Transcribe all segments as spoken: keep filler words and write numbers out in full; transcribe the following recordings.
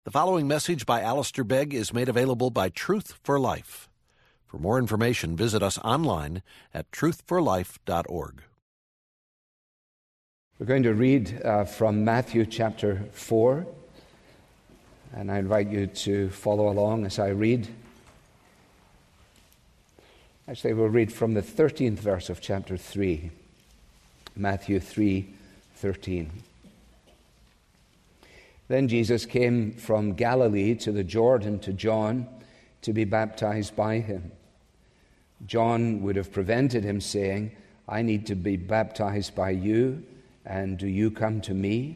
The following message by Alistair Begg is made available by Truth for Life. For more information, visit us online at truth for life dot org. We're going to read uh, from Matthew chapter four, and I invite you to follow along as I read. Actually, we'll read from the thirteenth verse of chapter three, Matthew three thirteen. Then Jesus came from Galilee to the Jordan to John to be baptized by him. John would have prevented him, saying, "I need to be baptized by you, and do you come to me?"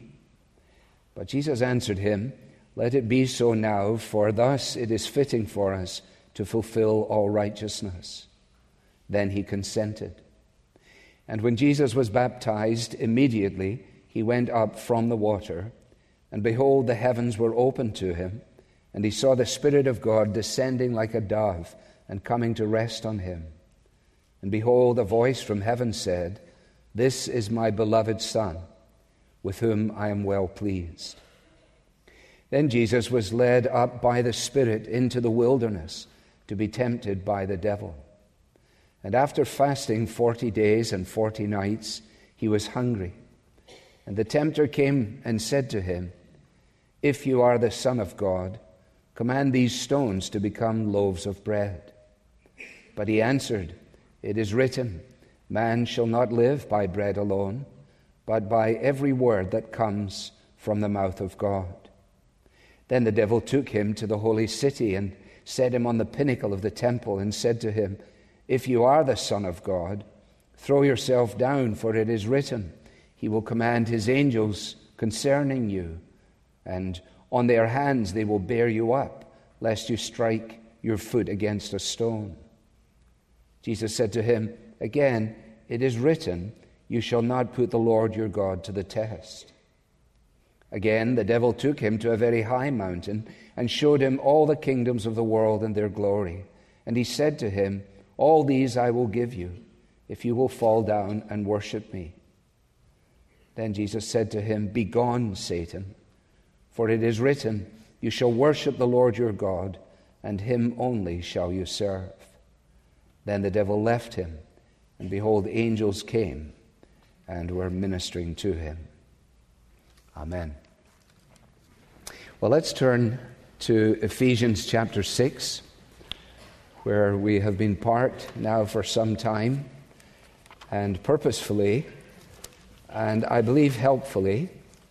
But Jesus answered him, "Let it be so now, for thus it is fitting for us to fulfill all righteousness." Then he consented. And when Jesus was baptized, immediately he went up from the water, and behold, the heavens were opened to him, and he saw the Spirit of God descending like a dove and coming to rest on him. And behold, a voice from heaven said, "This is my beloved Son, with whom I am well pleased." Then Jesus was led up by the Spirit into the wilderness to be tempted by the devil. And after fasting forty days and forty nights, he was hungry. And the tempter came and said to him, "If you are the Son of God, command these stones to become loaves of bread." But he answered, "It is written, man shall not live by bread alone, but by every word that comes from the mouth of God." Then the devil took him to the holy city and set him on the pinnacle of the temple and said to him, "If you are the Son of God, throw yourself down, for it is written, He will command His angels concerning you, and on their hands they will bear you up, lest you strike your foot against a stone." Jesus said to him, "Again, it is written, you shall not put the Lord your God to the test." Again, the devil took him to a very high mountain and showed him all the kingdoms of the world and their glory. And he said to him, "All these I will give you, if you will fall down and worship me." Then Jesus said to him, "Begone, Satan, for it is written, you shall worship the Lord your God, and him only shall you serve." Then the devil left him, and behold, angels came and were ministering to him. Amen. Well, let's turn to Ephesians chapter six, where we have been part now for some time, and purposefully, and I believe helpfully.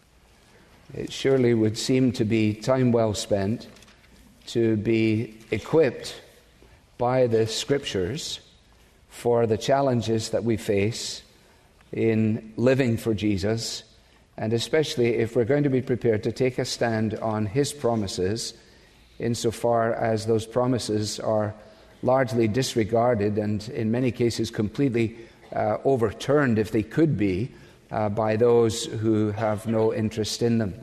It surely would seem to be time well spent to be equipped by the Scriptures for the challenges that we face in living for Jesus, and especially if we're going to be prepared to take a stand on His promises, insofar as those promises are largely disregarded and in many cases completely uh, overturned, if they could be, uh, by those who have no interest in them.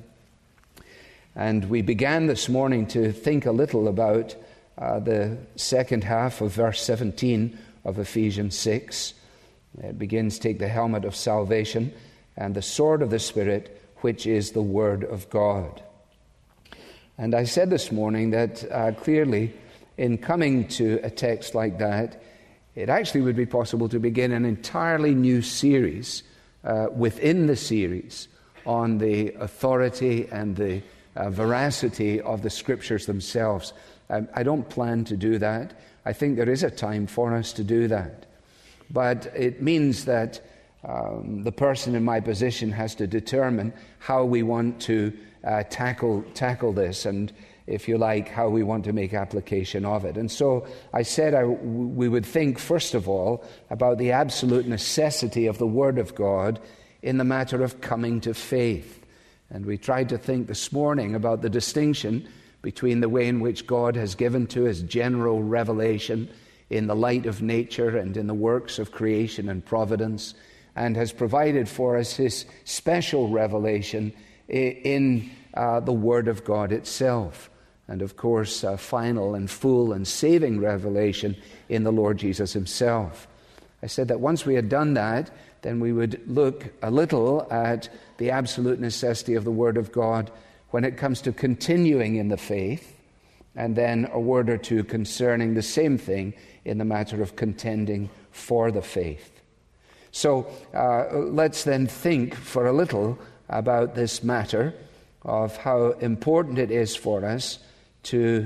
And we began this morning to think a little about uh, the second half of verse seventeen of Ephesians six. It begins, "Take the helmet of salvation and the sword of the Spirit, which is the Word of God." And I said this morning that uh, clearly, in coming to a text like that, it actually would be possible to begin an entirely new series uh, within the series on the authority and the uh, veracity of the Scriptures themselves. Um, I don't plan to do that. I think there is a time for us to do that. But it means that um, the person in my position has to determine how we want to uh, tackle tackle this, and if you like, how we want to make application of it. And so I said I, we would think, first of all, about the absolute necessity of the Word of God in the matter of coming to faith. And we tried to think this morning about the distinction between the way in which God has given to us general revelation in the light of nature and in the works of creation and providence, and has provided for us His special revelation in uh, the Word of God itself. And of course, uh, final and full and saving revelation in the Lord Jesus Himself. I said that once we had done that, then we would look a little at the absolute necessity of the Word of God when it comes to continuing in the faith, and then a word or two concerning the same thing in the matter of contending for the faith. So uh, let's then think for a little about this matter of how important it is for us to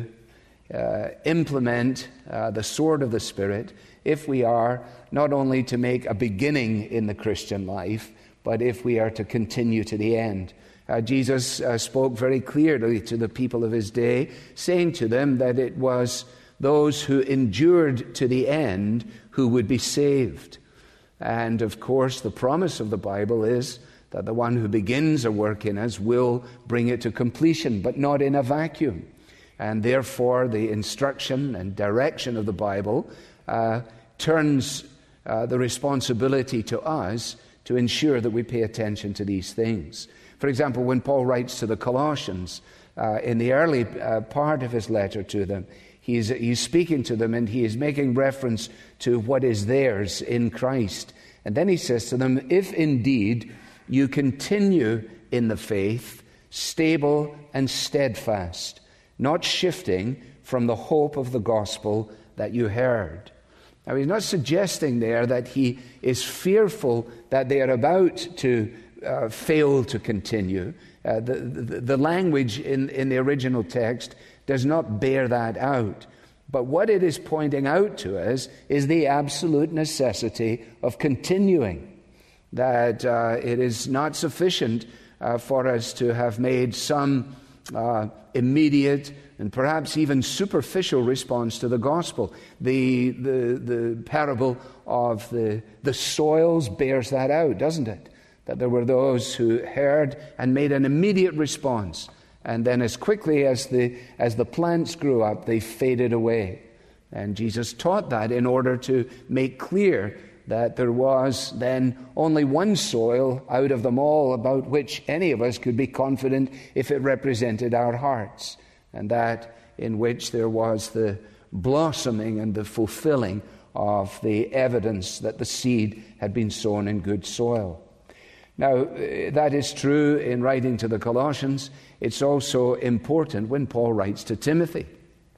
uh, implement uh, the sword of the Spirit if we are not only to make a beginning in the Christian life, but if we are to continue to the end. Uh, Jesus uh, spoke very clearly to the people of his day, saying to them that it was those who endured to the end who would be saved. And of course, the promise of the Bible is that the one who begins a work in us will bring it to completion, but not in a vacuum. And therefore, the instruction and direction of the Bible uh, turns uh, the responsibility to us to ensure that we pay attention to these things. For example, when Paul writes to the Colossians, uh, in the early uh, part of his letter to them, he's, he's speaking to them and he is making reference to what is theirs in Christ. And then he says to them, if indeed you continue in the faith, stable and steadfast, not shifting from the hope of the gospel that you heard. Now, he's not suggesting there that he is fearful that they are about to uh, fail to continue. Uh, the, the, the language in, in the original text does not bear that out. But what it is pointing out to us is the absolute necessity of continuing. That uh, it is not sufficient uh, for us to have made some uh, immediate and perhaps even superficial response to the gospel. The, the, the parable of the, the soils bears that out, doesn't it? That there were those who heard and made an immediate response, and then as quickly as the, as the plants grew up, they faded away. And Jesus taught that in order to make clear that there was then only one soil out of them all about which any of us could be confident if it represented our hearts, and that in which there was the blossoming and the fulfilling of the evidence that the seed had been sown in good soil. Now, that is true in writing to the Colossians. It's also important when Paul writes to Timothy.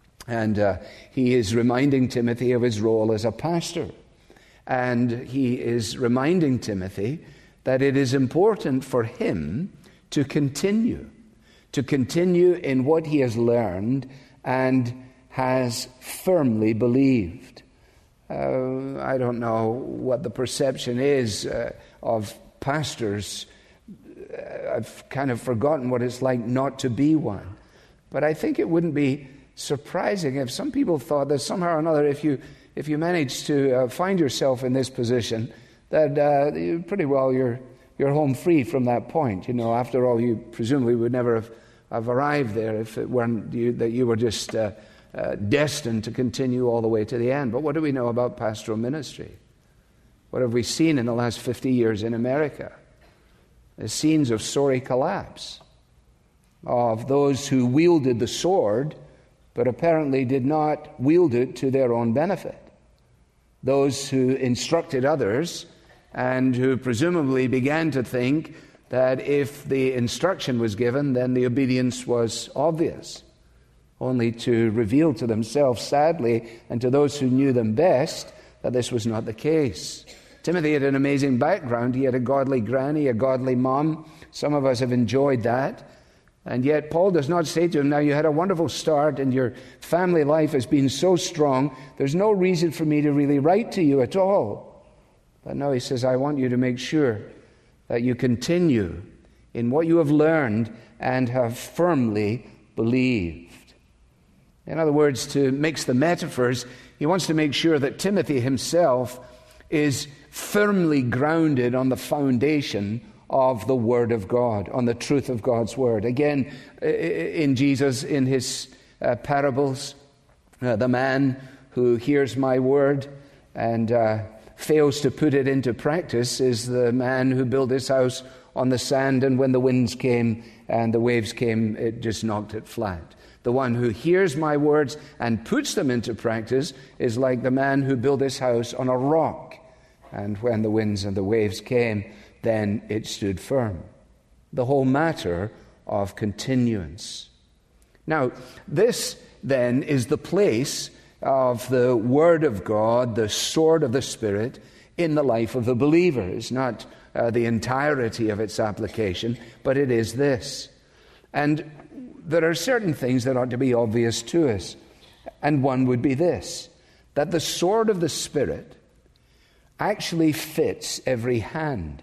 And uh, he is reminding Timothy of his role as a pastor. And he is reminding Timothy that it is important for him to continue, to continue in what he has learned and has firmly believed. Uh, I don't know what the perception is uh, of pastors. I've kind of forgotten what it's like not to be one. But I think it wouldn't be surprising if some people thought that somehow or another, if you if you manage to uh, find yourself in this position, that uh, you, pretty well you're you're home free from that point. You know, after all, you presumably would never have, have arrived there if it weren't you, that you were just uh, uh, destined to continue all the way to the end. But what do we know about pastoral ministry? What have we seen in the last fifty years in America? The scenes of sorry collapse, of those who wielded the sword, but apparently did not wield it to their own benefit. Those who instructed others and who presumably began to think that if the instruction was given, then the obedience was obvious, only to reveal to themselves, sadly, and to those who knew them best, that this was not the case. Timothy had an amazing background. He had a godly granny, a godly mom. Some of us have enjoyed that. And yet Paul does not say to him, now you had a wonderful start and your family life has been so strong, there's no reason for me to really write to you at all. But no, he says, I want you to make sure that you continue in what you have learned and have firmly believed. In other words, to mix the metaphors, he wants to make sure that Timothy himself is firmly grounded on the foundation of the Word of God, on the truth of God's Word. Again, in Jesus, in his uh, parables, uh, the man who hears my word and uh, fails to put it into practice is the man who built his house on the sand, and when the winds came and the waves came, it just knocked it flat. The one who hears my words and puts them into practice is like the man who built his house on a rock, and when the winds and the waves came, then it stood firm. The whole matter of continuance. Now, this then is the place of the Word of God, the sword of the Spirit, in the life of the believer. It's not uh, the entirety of its application, but it is this. And there are certain things that ought to be obvious to us. And one would be this, that the sword of the Spirit actually fits every hand.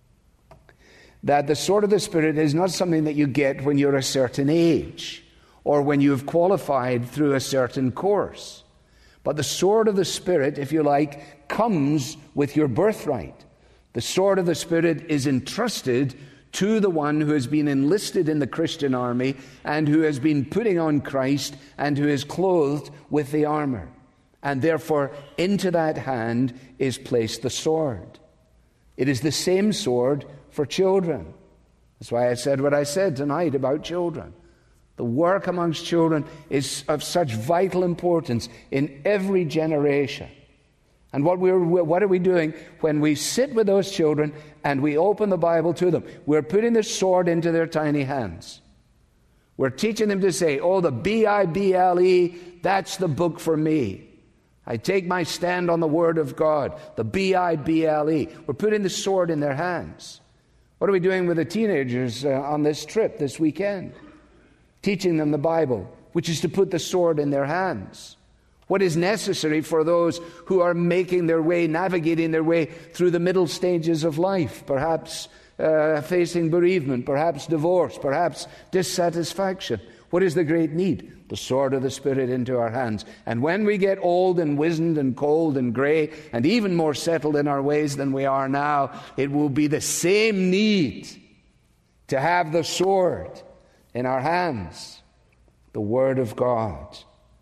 That the sword of the Spirit is not something that you get when you're a certain age or when you've qualified through a certain course. But the sword of the Spirit, if you like, comes with your birthright. The sword of the Spirit is entrusted to the one who has been enlisted in the Christian army and who has been putting on Christ and who is clothed with the armor. And therefore, into that hand is placed the sword. It is the same sword for children. That's why I said what I said tonight about children. The work amongst children is of such vital importance in every generation. And what we're what are we doing when we sit with those children and we open the Bible to them? We're putting the sword into their tiny hands. We're teaching them to say, oh, the B I B L E, that's the book for me. I take my stand on the Word of God, the B I B L E. We're putting the sword in their hands. What are we doing with the teenagers uh, on this trip this weekend? Teaching them the Bible, which is to put the sword in their hands. What is necessary for those who are making their way, navigating their way through the middle stages of life, perhaps uh, facing bereavement, perhaps divorce, perhaps dissatisfaction. What is the great need? The sword of the Spirit into our hands. And when we get old and wizened and cold and gray and even more settled in our ways than we are now, it will be the same need to have the sword in our hands, the Word of God.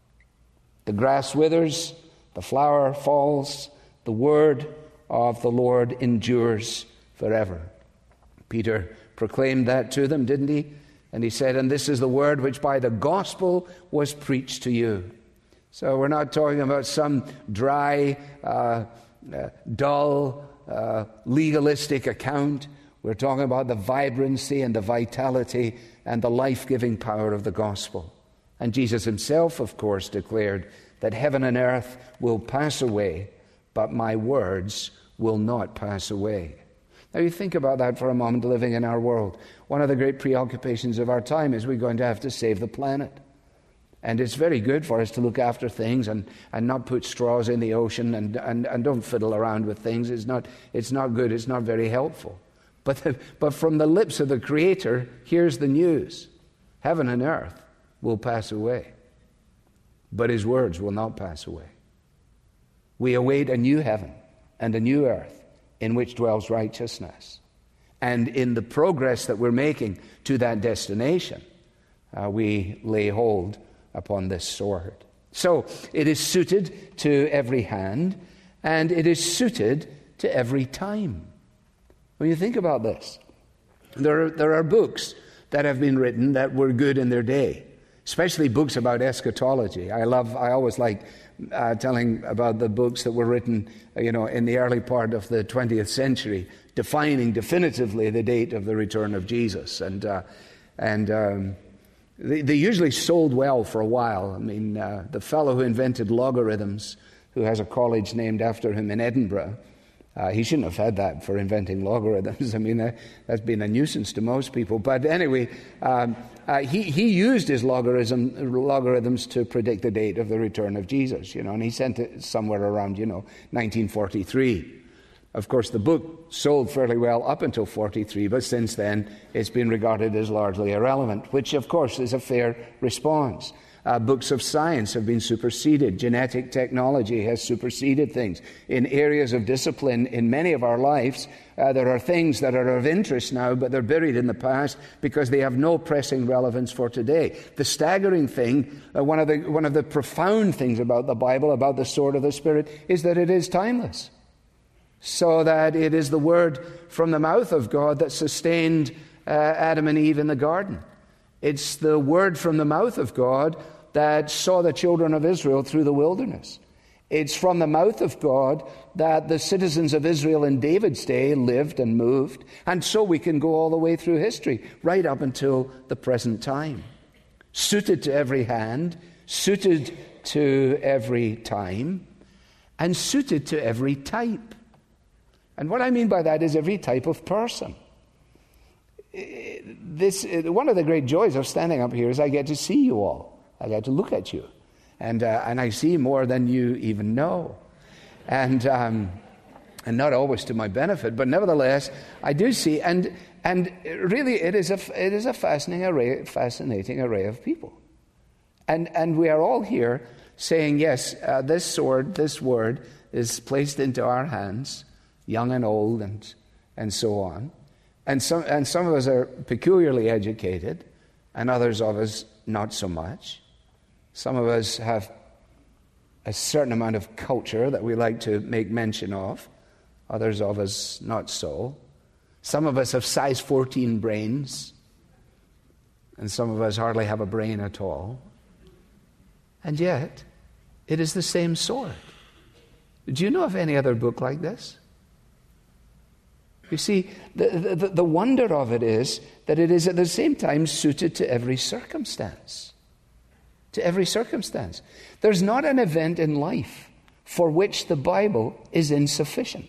The grass withers, the flower falls, the word of the Lord endures forever. Peter proclaimed that to them, didn't he? And he said, and this is the word which by the gospel was preached to you. So we're not talking about some dry, uh, uh, dull, uh, legalistic account. We're talking about the vibrancy and the vitality and the life-giving power of the gospel. And Jesus himself, of course, declared that heaven and earth will pass away, but my words will not pass away. Now you think about that for a moment, living in our world. One of the great preoccupations of our time is we're going to have to save the planet. And it's very good for us to look after things and, and not put straws in the ocean and, and, and don't fiddle around with things. It's not, it's not good. It's not very helpful. But, the, but from the lips of the Creator, here's the news. Heaven and earth will pass away, but his words will not pass away. We await a new heaven and a new earth in which dwells righteousness. And in the progress that we're making to that destination, uh, we lay hold upon this sword. So it is suited to every hand, and it is suited to every time. When you think about this, there are, there are books that have been written that were good in their day, especially books about eschatology. I love, I always like uh, telling about the books that were written, you know, in the early part of the twentieth century, defining definitively the date of the return of Jesus. And uh, and um, they, they usually sold well for a while. I mean, uh, the fellow who invented logarithms, who has a college named after him in Edinburgh, Uh, he shouldn't have had that for inventing logarithms. I mean, that, that's been a nuisance to most people. But anyway, um, uh, he, he used his logarithm, logarithms to predict the date of the return of Jesus, you know, and he sent it somewhere around, you know, nineteen forty-three. Of course, the book sold fairly well up until forty-three, but since then it's been regarded as largely irrelevant, which, of course, is a fair response. Uh, books of science have been superseded. Genetic technology has superseded things. In areas of discipline in many of our lives, uh, there are things that are of interest now, but they're buried in the past because they have no pressing relevance for today. The staggering thing, uh, one of the one of the profound things about the Bible, about the sword of the Spirit, is that it is timeless. So that it is the word from the mouth of God that sustained uh, Adam and Eve in the garden. It's the word from the mouth of God that saw the children of Israel through the wilderness. It's from the mouth of God that the citizens of Israel in David's day lived and moved. And so we can go all the way through history, right up until the present time. Suited to every hand, suited to every time, and suited to every type. And what I mean by that is every type of person. This, one of the great joys of standing up here is I get to see you all. I get to look at you. And uh, and I see more than you even know. And um, and not always to my benefit, but nevertheless, I do see. And and really, it is a it is a fascinating array, fascinating array of people. And and we are all here saying, yes, uh, this sword, this word is placed into our hands, young and old, and and so on. And some and some of us are peculiarly educated, and others of us not so much. Some of us have a certain amount of culture that we like to make mention of. Others of us not so. Some of us have size fourteen brains, and some of us hardly have a brain at all. And yet, it is the same sword. Do you know of any other book like this? You see, the, the, the wonder of it is that it is at the same time suited to every circumstance. To every circumstance. There's not an event in life for which the Bible is insufficient.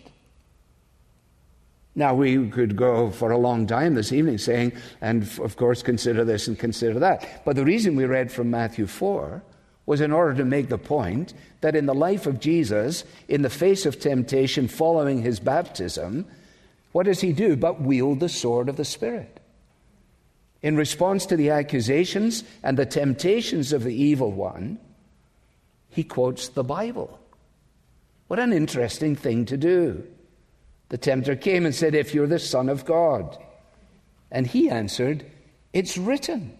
Now, we could go for a long time this evening saying, and of course, consider this and consider that. But the reason we read from Matthew four was in order to make the point that in the life of Jesus, in the face of temptation following his baptism, what does he do but wield the sword of the Spirit? In response to the accusations and the temptations of the evil one, he quotes the Bible. What an interesting thing to do. The tempter came and said, "If you're the Son of God." And he answered, "It's written."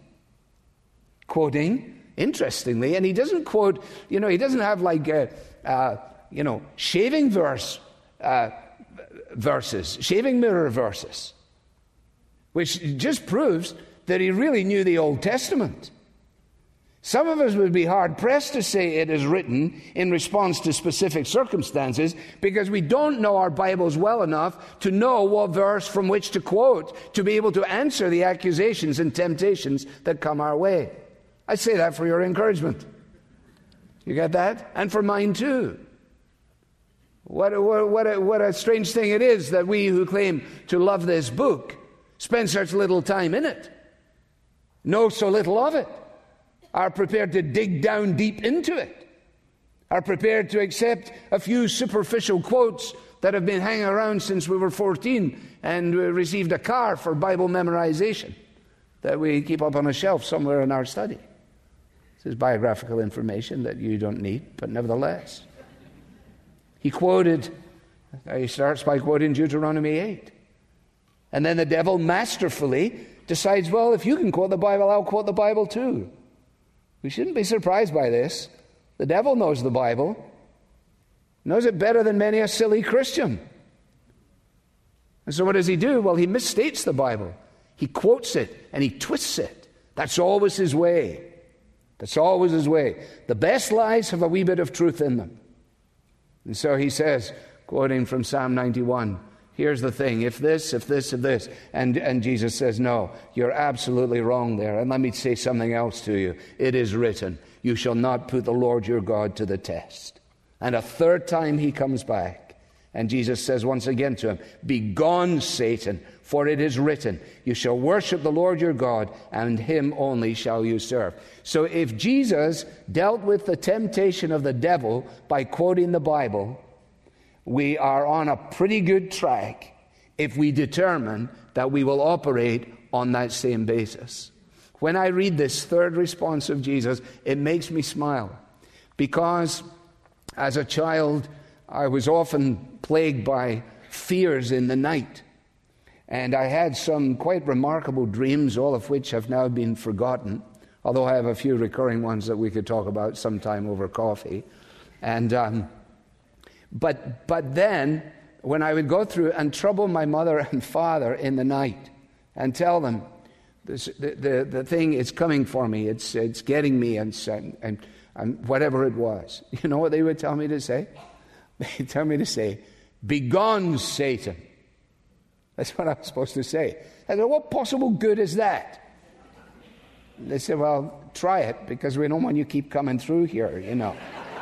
Quoting, interestingly, and he doesn't quote, you know, he doesn't have like, a, uh, you know, shaving verse uh, verses, shaving mirror verses, which just proves that he really knew the Old Testament. Some of us would be hard-pressed to say it is written in response to specific circumstances because we don't know our Bibles well enough to know what verse from which to quote to be able to answer the accusations and temptations that come our way. I say that for your encouragement. You get that? And for mine too. What, what, what, a, what a strange thing it is that we who claim to love this book spend such little time in it, know so little of it, are prepared to dig down deep into it, are prepared to accept a few superficial quotes that have been hanging around since we were fourteen and we received a car for Bible memorization that we keep up on a shelf somewhere in our study. This is biographical information that you don't need, but nevertheless. He quoted, he starts by quoting Deuteronomy eight. And then the devil masterfully decides, well, if you can quote the Bible, I'll quote the Bible too. We shouldn't be surprised by this. The devil knows the Bible, knows it better than many a silly Christian. And so what does he do? Well, he misstates the Bible. He quotes it and he twists it. That's always his way. That's always his way. The best lies have a wee bit of truth in them. And so he says, quoting from Psalm ninety-one, here's the thing, if this, if this, if this. And, and Jesus says, no, you're absolutely wrong there. And let me say something else to you. It is written, you shall not put the Lord your God to the test. And a third time he comes back. And Jesus says once again to him, begone, Satan, for it is written, you shall worship the Lord your God, and him only shall you serve. So if Jesus dealt with the temptation of the devil by quoting the Bible, we are on a pretty good track if we determine that we will operate on that same basis. When I read this third response of Jesus, it makes me smile. Because as a child, I was often plagued by fears in the night. And I had some quite remarkable dreams, all of which have now been forgotten, although I have a few recurring ones that we could talk about sometime over coffee. And um, but but then, when I would go through and trouble my mother and father in the night and tell them This, the, the, the thing is coming for me. It's, it's getting me, and, and, and whatever it was. You know what they would tell me to say? They'd tell me to say, "Begone, Satan." That's what I was supposed to say. I said, "What possible good is that?" They said, "Well, try it, because we don't want you keep coming through here, you know."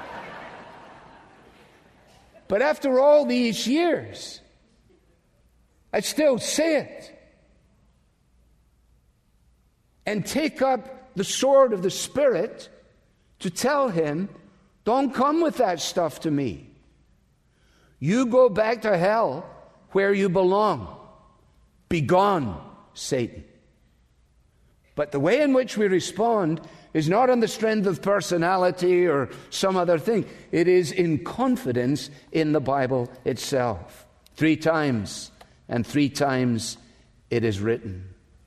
But after all these years, I still say it. And take up the sword of the Spirit to tell him, "Don't come with that stuff to me. You go back to hell where you belong. Begone, Satan." But the way in which we respond is not on the strength of personality or some other thing. It is in confidence in the Bible itself. Three times, and three times it is written.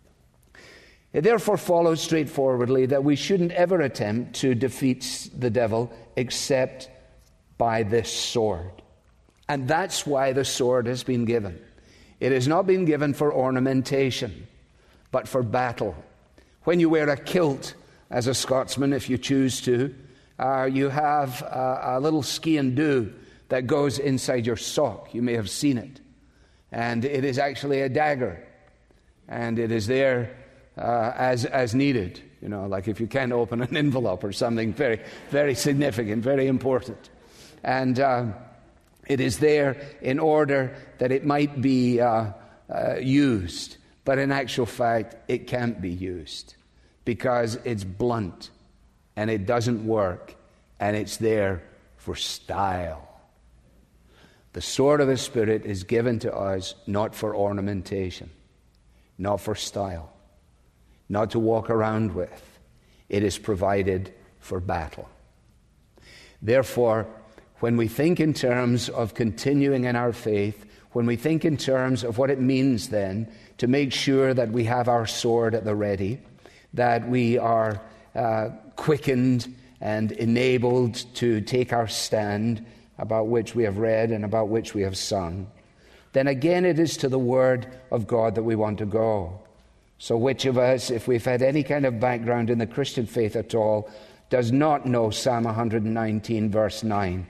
It therefore follows straightforwardly that we shouldn't ever attempt to defeat the devil except by this sword. And that's why the sword has been given. It has not been given for ornamentation, but for battle. When you wear a kilt as a Scotsman, if you choose to, uh, you have a, a little ski and do that goes inside your sock. You may have seen it. And it is actually a dagger. And it is there uh, as, as needed. You know, like if you can't open an envelope or something very, very significant, very important. And uh, it is there in order that it might be uh, uh, used. But in actual fact, it can't be used because it's blunt and it doesn't work, and it's there for style. The sword of the Spirit is given to us not for ornamentation, not for style, not to walk around with. It is provided for battle. Therefore, when we think in terms of continuing in our faith, when we think in terms of what it means then to make sure that we have our sword at the ready, that we are uh, quickened and enabled to take our stand, about which we have read and about which we have sung, then again it is to the Word of God that we want to go. So which of us, if we've had any kind of background in the Christian faith at all, does not know Psalm one nineteen, verse nine?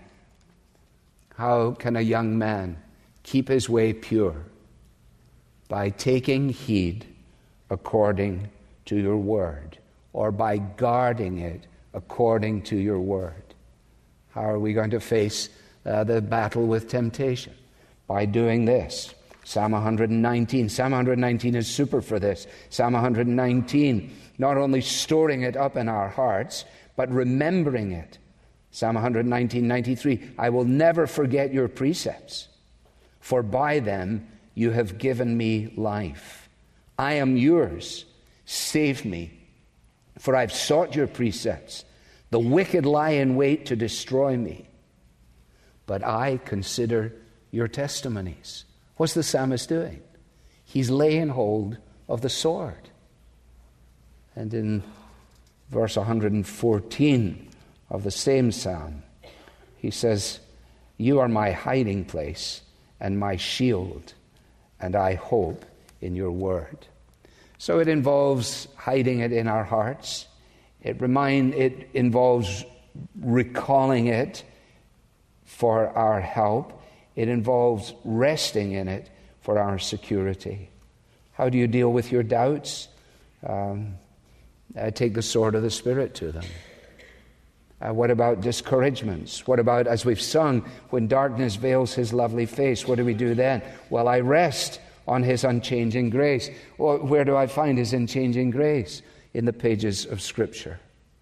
How can a young man keep his way pure? By taking heed according to your word, or by guarding it according to your word. How are we going to face uh, the battle with temptation? By doing this. Psalm one nineteen. Psalm one nineteen is super for this. Psalm one nineteen, not only storing it up in our hearts, but remembering it. Psalm one nineteen, ninety-three, I will never forget your precepts, for by them you have given me life. I am yours. Save me, for I've sought your precepts. The wicked lie in wait to destroy me, but I consider your testimonies. What's the psalmist doing? He's laying hold of the sword. And in verse one fourteen of the same psalm, he says, you are my hiding place and my shield, and I hope in your word. So it involves hiding it in our hearts. It remind it involves recalling it for our help. It involves resting in it for our security. How do you deal with your doubts? Um, uh, take the sword of the Spirit to them. Uh, what about discouragements? What about, as we've sung, when darkness veils his lovely face, what do we do then? Well, I rest on his unchanging grace. Well, where do I find his unchanging grace? In the pages of Scripture.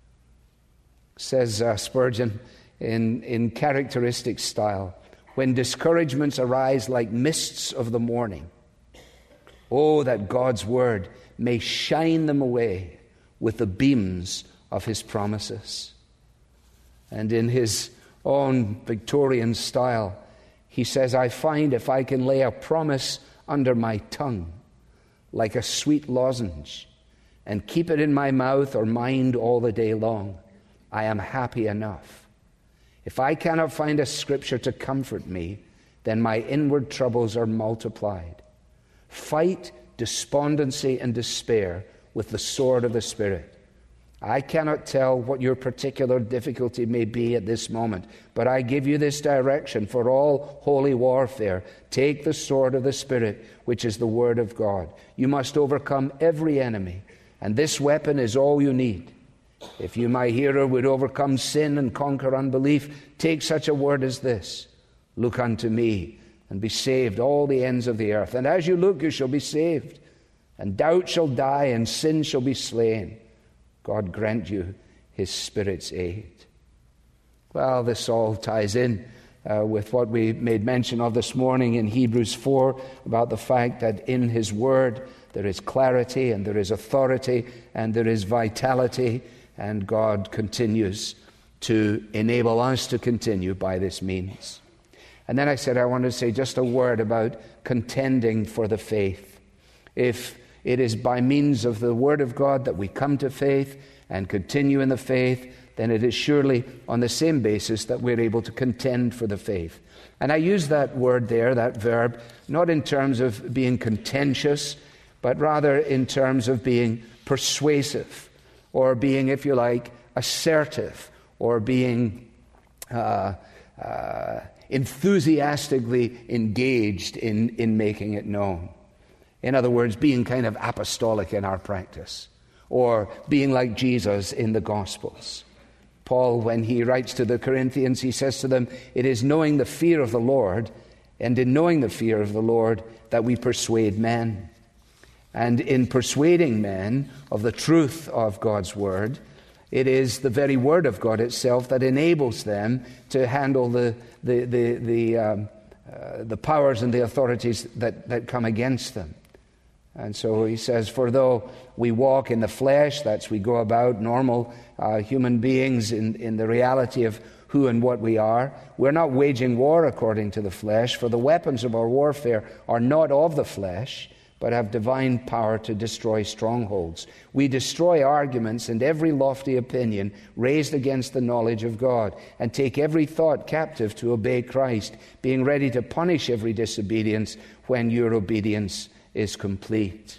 Says uh, Spurgeon in, in characteristic style, when discouragements arise like mists of the morning, oh, that God's word may shine them away with the beams of his promises. And in his own Victorian style, he says, I find if I can lay a promise under my tongue like a sweet lozenge and keep it in my mouth or mind all the day long, I am happy enough. If I cannot find a scripture to comfort me, then my inward troubles are multiplied. Fight despondency and despair with the sword of the Spirit. I cannot tell what your particular difficulty may be at this moment, but I give you this direction for all holy warfare. Take the sword of the Spirit, which is the Word of God. You must overcome every enemy, and this weapon is all you need. If you, my hearer, would overcome sin and conquer unbelief, take such a word as this: look unto me, and be saved all the ends of the earth. And as you look, you shall be saved, and doubt shall die, and sin shall be slain. God grant you his Spirit's aid. Well, this all ties in uh, with what we made mention of this morning in Hebrews four, about the fact that in his word there is clarity, and there is authority, and there is vitality, and God continues to enable us to continue by this means. And then I said I wanted to say just a word about contending for the faith. If it is by means of the Word of God that we come to faith and continue in the faith, then it is surely on the same basis that we're able to contend for the faith. And I use that word there, that verb, not in terms of being contentious, but rather in terms of being persuasive, or being, if you like, assertive, or being uh, uh, enthusiastically engaged in, in making it known. In other words, being kind of apostolic in our practice, or being like Jesus in the Gospels. Paul, when he writes to the Corinthians, he says to them, it is knowing the fear of the Lord, and in knowing the fear of the Lord, that we persuade men. And in persuading men of the truth of God's Word, it is the very Word of God itself that enables them to handle the the the the, um, uh, the powers and the authorities that, that come against them. And so he says, for though we walk in the flesh, that's we go about normal uh, human beings in, in the reality of who and what we are, we're not waging war according to the flesh, for the weapons of our warfare are not of the flesh, but have divine power to destroy strongholds. We destroy arguments and every lofty opinion raised against the knowledge of God, and take every thought captive to obey Christ, being ready to punish every disobedience when your obedience is complete.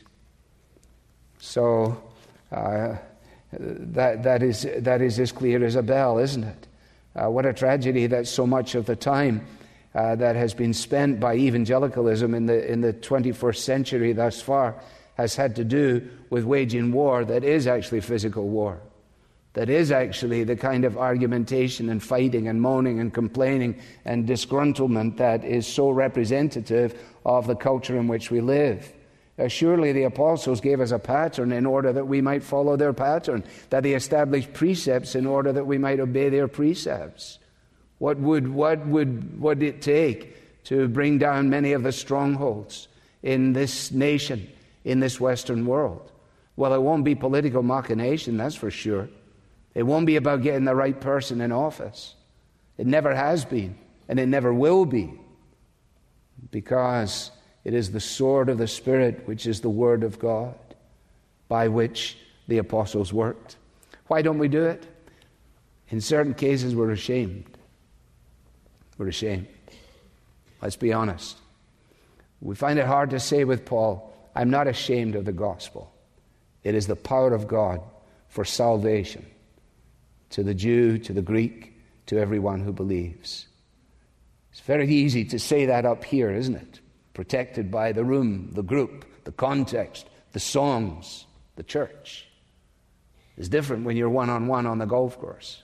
So uh, that that is that is as clear as a bell, isn't it? Uh, what a tragedy that so much of the time uh, that has been spent by evangelicalism in the in the twenty-first century thus far has had to do with waging war that is actually physical war, that is actually the kind of argumentation and fighting and moaning and complaining and disgruntlement that is so representative of the culture in which we live. Uh, surely the apostles gave us a pattern in order that we might follow their pattern, that they established precepts in order that we might obey their precepts. What would what would what it take to bring down many of the strongholds in this nation, in this Western world? Well, it won't be political machination, that's for sure. It won't be about getting the right person in office. It never has been, and it never will be, because it is the sword of the Spirit, which is the Word of God, by which the apostles worked. Why don't we do it? In certain cases, we're ashamed. We're ashamed. Let's be honest. We find it hard to say with Paul, I'm not ashamed of the gospel. It is the power of God for salvation to the Jew, to the Greek, to everyone who believes. It's very easy to say that up here, isn't it? Protected by the room, the group, the context, the songs, the church. It's different when you're one-on-one on the golf course.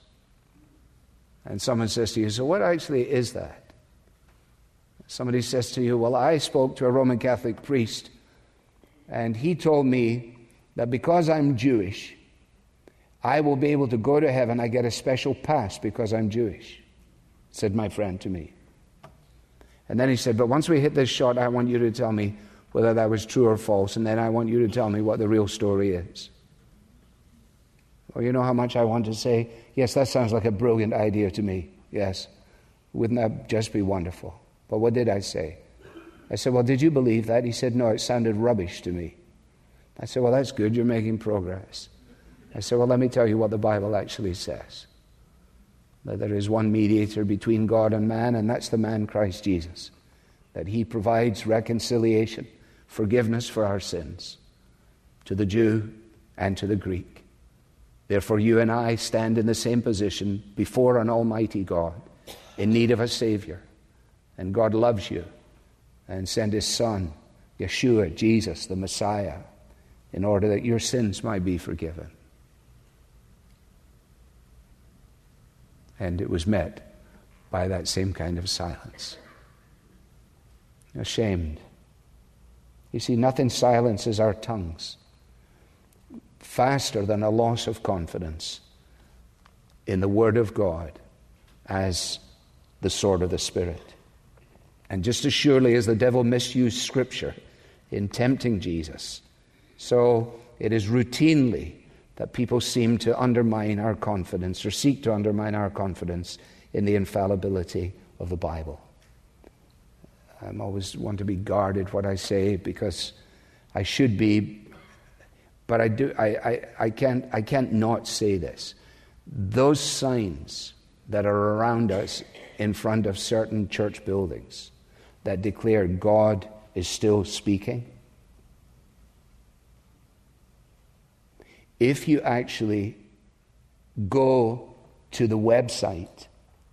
And someone says to you, so what actually is that? Somebody says to you, well, I spoke to a Roman Catholic priest, and he told me that because I'm Jewish, I will be able to go to heaven. I get a special pass because I'm Jewish, said my friend to me. And then he said, but once we hit this shot, I want you to tell me whether that was true or false, and then I want you to tell me what the real story is. Well, you know how much I want to say, yes, that sounds like a brilliant idea to me. Yes. Wouldn't that just be wonderful? But what did I say? I said, well, did you believe that? He said, no, it sounded rubbish to me. I said, well, that's good. You're making progress. I said, well, let me tell you what the Bible actually says. That there is one mediator between God and man, and that's the man Christ Jesus. That he provides reconciliation, forgiveness for our sins, to the Jew and to the Greek. Therefore, you and I stand in the same position before an almighty God, in need of a Savior. And God loves you and sent His Son, Yeshua, Jesus, the Messiah, in order that your sins might be forgiven. And it was met by that same kind of silence. Ashamed. You see, nothing silences our tongues faster than a loss of confidence in the Word of God as the sword of the Spirit. And just as surely as the devil misused Scripture in tempting Jesus, so it is routinely that people seem to undermine our confidence or seek to undermine our confidence in the infallibility of the Bible. I always want to be guarded what I say because I should be, but I do. I, I, I can't. I can't not say this. Those signs that are around us in front of certain church buildings that declare God is still speaking. If you actually go to the website,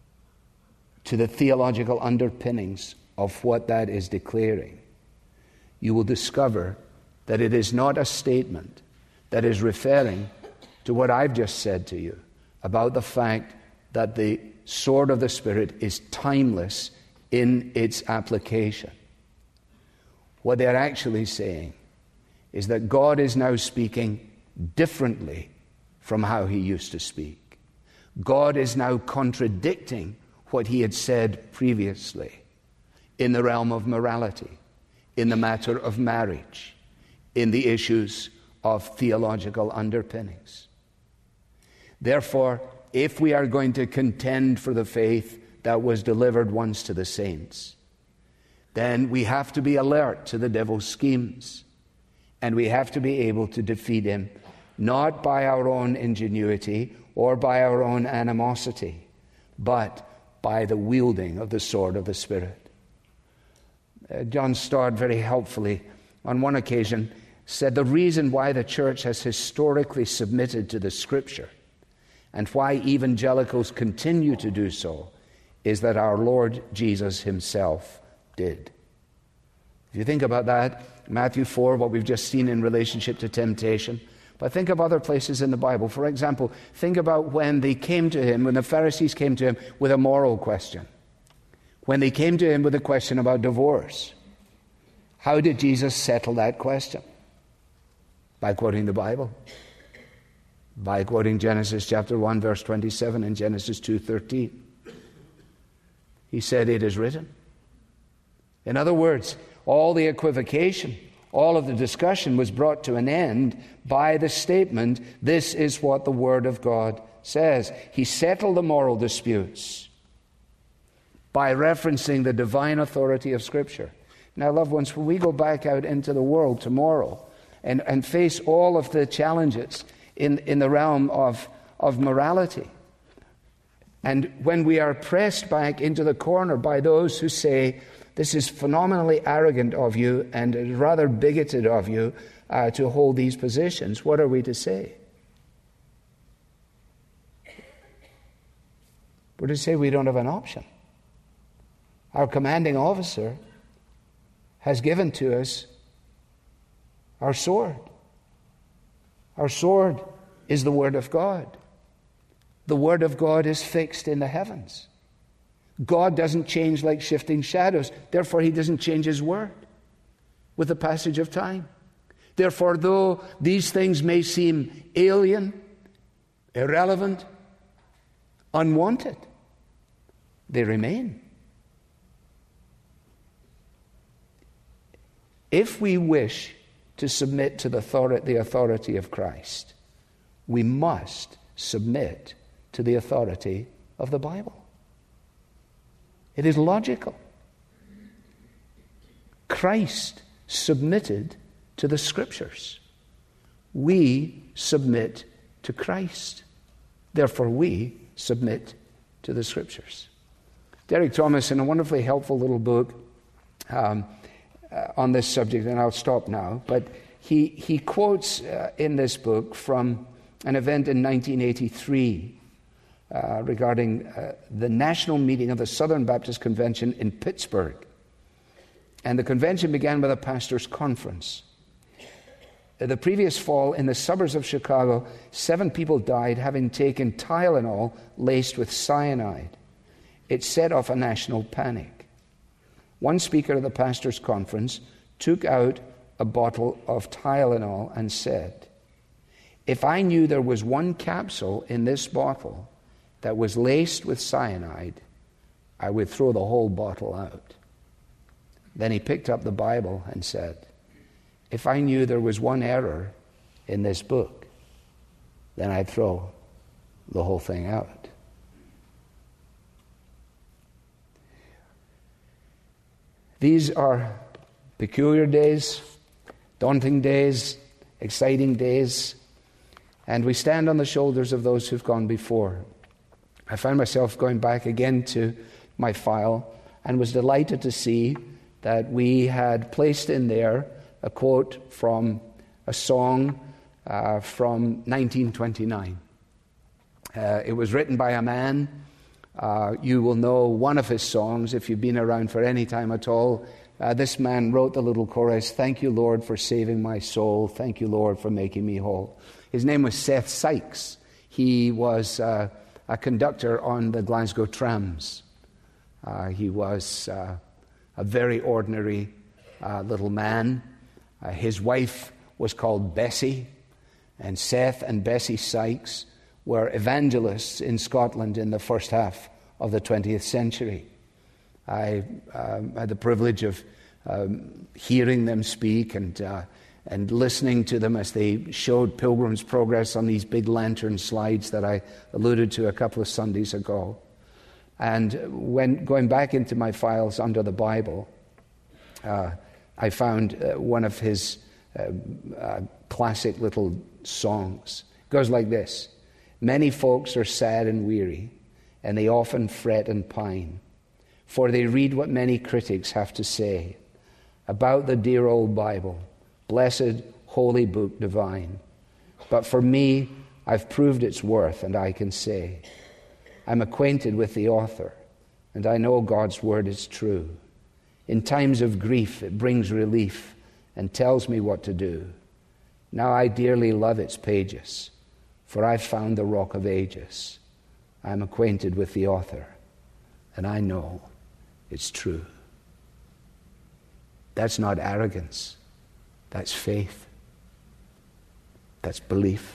to the theological underpinnings of what that is declaring, you will discover that it is not a statement that is referring to what I've just said to you about the fact that the sword of the Spirit is timeless in its application. What they're actually saying is that God is now speaking differently from how He used to speak. God is now contradicting what He had said previously in the realm of morality, in the matter of marriage, in the issues of theological underpinnings. Therefore, if we are going to contend for the faith that was delivered once to the saints, then we have to be alert to the devil's schemes, and we have to be able to defeat him not by our own ingenuity or by our own animosity, but by the wielding of the sword of the Spirit. Uh, John Stott very helpfully, on one occasion, said the reason why the church has historically submitted to the Scripture and why evangelicals continue to do so is that our Lord Jesus Himself did. If you think about that, Matthew four, what we've just seen in relationship to temptation, but think of other places in the Bible. For example, think about when they came to Him, when the Pharisees came to Him with a moral question. When they came to Him with a question about divorce, how did Jesus settle that question? By quoting the Bible. By quoting Genesis chapter one, verse twenty-seven and Genesis two thirteen. He said, "It is written." In other words, all the equivocation, all of the discussion was brought to an end by the statement, "This is what the Word of God says." He settled the moral disputes by referencing the divine authority of Scripture. Now, loved ones, when we go back out into the world tomorrow and, and face all of the challenges in, in the realm of, of morality, and when we are pressed back into the corner by those who say, "This is phenomenally arrogant of you and rather bigoted of you uh, to hold these positions," what are we to say? We're to say we don't have an option. Our commanding officer has given to us our sword. Our sword is the Word of God. The Word of God is fixed in the heavens. God doesn't change like shifting shadows. Therefore, He doesn't change His Word with the passage of time. Therefore, though these things may seem alien, irrelevant, unwanted, they remain. If we wish to submit to the authority, the authority of Christ, we must submit to the authority of the Bible. It is logical. Christ submitted to the Scriptures. We submit to Christ. Therefore, we submit to the Scriptures. Derek Thomas, in a wonderfully helpful little book um, uh, on this subject, and I'll stop now, but he, he quotes uh, in this book from an event in nineteen eighty-three uh, regarding uh, the national meeting of the Southern Baptist Convention in Pittsburgh. And the convention began with a pastor's conference. The previous fall, in the suburbs of Chicago, seven people died having taken Tylenol laced with cyanide. It set off a national panic. One speaker at the pastor's conference took out a bottle of Tylenol and said, "If I knew there was one capsule in this bottle that was laced with cyanide, I would throw the whole bottle out." Then he picked up the Bible and said, "If I knew there was one error in this book, then I'd throw the whole thing out." These are peculiar days, daunting days, exciting days, and we stand on the shoulders of those who've gone before. I found myself going back again to my file and was delighted to see that we had placed in there a quote from a song uh, from nineteen twenty-nine. Uh, it was written by a man. Uh, you will know one of his songs if you've been around for any time at all. Uh, this man wrote the little chorus, "Thank you, Lord, for saving my soul. Thank you, Lord, for making me whole." His name was Seth Sykes. He was uh, a conductor on the Glasgow trams. Uh, he was uh, a very ordinary uh, little man. Uh, his wife was called Bessie, and Seth and Bessie Sykes were evangelists in Scotland in the first half of the twentieth century. I um, had the privilege of um, hearing them speak and uh, and listening to them as they showed Pilgrim's Progress on these big lantern slides that I alluded to a couple of Sundays ago. And when going back into my files under the Bible, uh, I found uh, one of his uh, uh, classic little songs. It goes like this: "Many folks are sad and weary, and they often fret and pine, for they read what many critics have to say about the dear old Bible, blessed, holy book divine. But for me, I've proved its worth, and I can say, I'm acquainted with the author, and I know God's word is true. In times of grief, it brings relief and tells me what to do. Now I dearly love its pages, for I've found the rock of ages. I'm acquainted with the author, and I know it's true." That's not arrogance. That's faith. That's belief.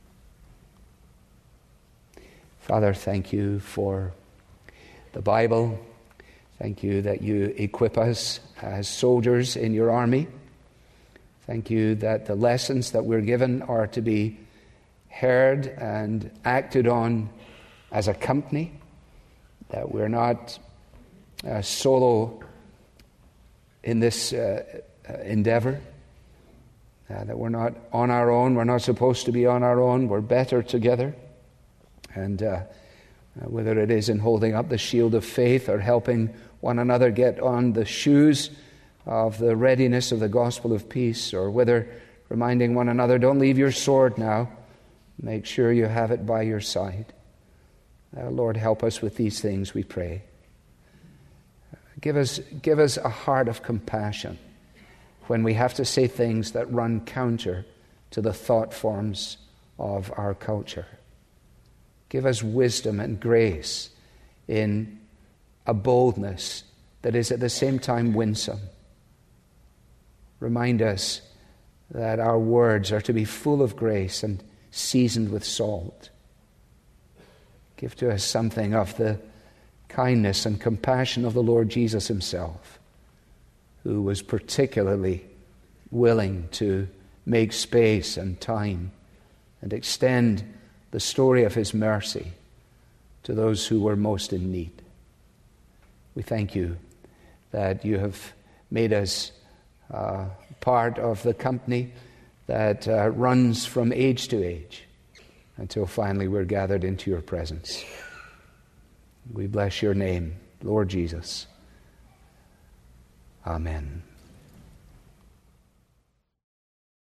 Father, thank you for the Bible. Thank you that you equip us as soldiers in your army. Thank you that the lessons that we're given are to be heard and acted on as a company, that we're not uh, solo in this uh, endeavor, uh, that we're not on our own. We're not supposed to be on our own. We're better together. And uh, whether it is in holding up the shield of faith or helping one another get on the shoes of the readiness of the gospel of peace, or whether reminding one another, don't leave your sword now, make sure you have it by your side. Uh, Lord, help us with these things, we pray. Give us, give us a heart of compassion when we have to say things that run counter to the thought forms of our culture. Give us wisdom and grace in a boldness that is at the same time winsome. Remind us that our words are to be full of grace and seasoned with salt. Give to us something of the kindness and compassion of the Lord Jesus himself, who was particularly willing to make space and time and extend the story of his mercy to those who were most in need. We thank you that you have made us uh, part of the company that uh, runs from age to age until finally we're gathered into your presence. We bless your name, Lord Jesus. Amen.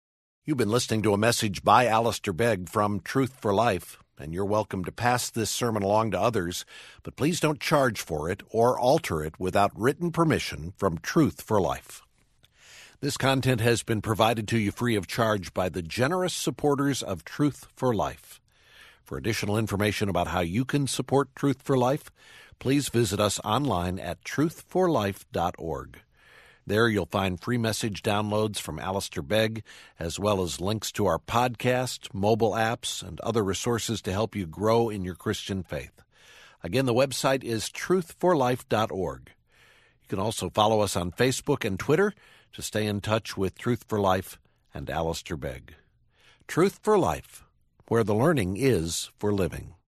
You've been listening to a message by Alistair Begg from Truth for Life, and you're welcome to pass this sermon along to others, but please don't charge for it or alter it without written permission from Truth for Life. This content has been provided to you free of charge by the generous supporters of Truth for Life. For additional information about how you can support Truth for Life, please visit us online at truth for life dot org. There you'll find free message downloads from Alistair Begg, as well as links to our podcast, mobile apps, and other resources to help you grow in your Christian faith. Again, the website is truth for life dot org. You can also follow us on Facebook and Twitter to stay in touch with Truth for Life and Alistair Begg. Truth for Life, where the learning is for living.